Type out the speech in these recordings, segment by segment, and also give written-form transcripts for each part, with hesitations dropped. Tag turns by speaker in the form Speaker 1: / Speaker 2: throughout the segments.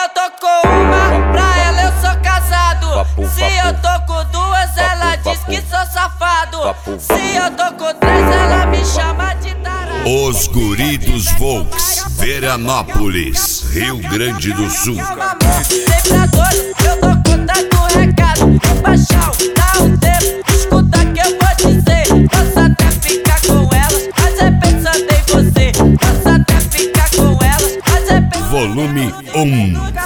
Speaker 1: eu tô com uma, pra ela eu sou casado. Se eu tô com duas, ela diz que sou safado. Se eu tô com três, ela me chama de tarado.
Speaker 2: Os Guri dos Volks, Veranópolis, Rio Grande do Sul.
Speaker 1: Sempre doido, eu tô contando recado. Baixão, dá um tempo, escuta que eu vou dizer. Posso até ficar com elas, mas é pensando em você. Posso até ficar com elas, mas é pensando
Speaker 2: Volume 1.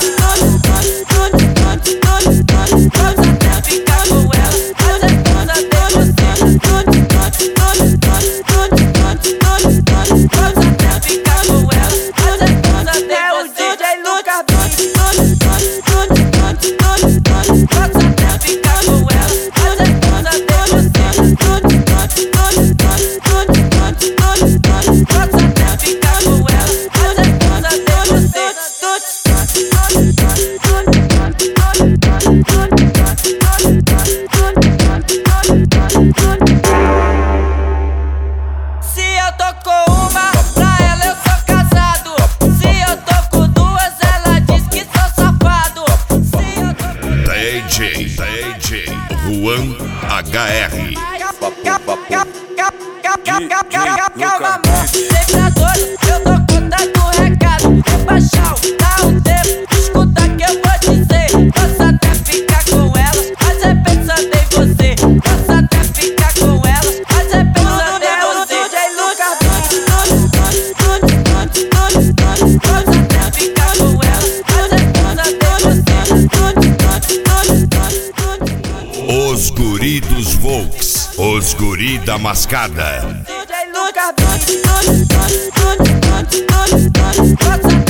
Speaker 1: Se eu tô com uma, pra ela eu sou casado. Se eu tô com duas, ela diz que sou safado. Se eu tô com
Speaker 2: DJ Juan HR.
Speaker 1: calma, amor, sempre doido, eu tô contando recado. Baixão, dá um tempo, escuta que eu vou dizer. Posso até ficar com elas, mas é pensando em você. Posso até ficar com elas, mas é pensando em você. DJ Lucas, posso até ficar com elas, mas é pensando em você.
Speaker 2: Os Guri dos Volks, os Guri da Mascada.
Speaker 1: DJ Lucas,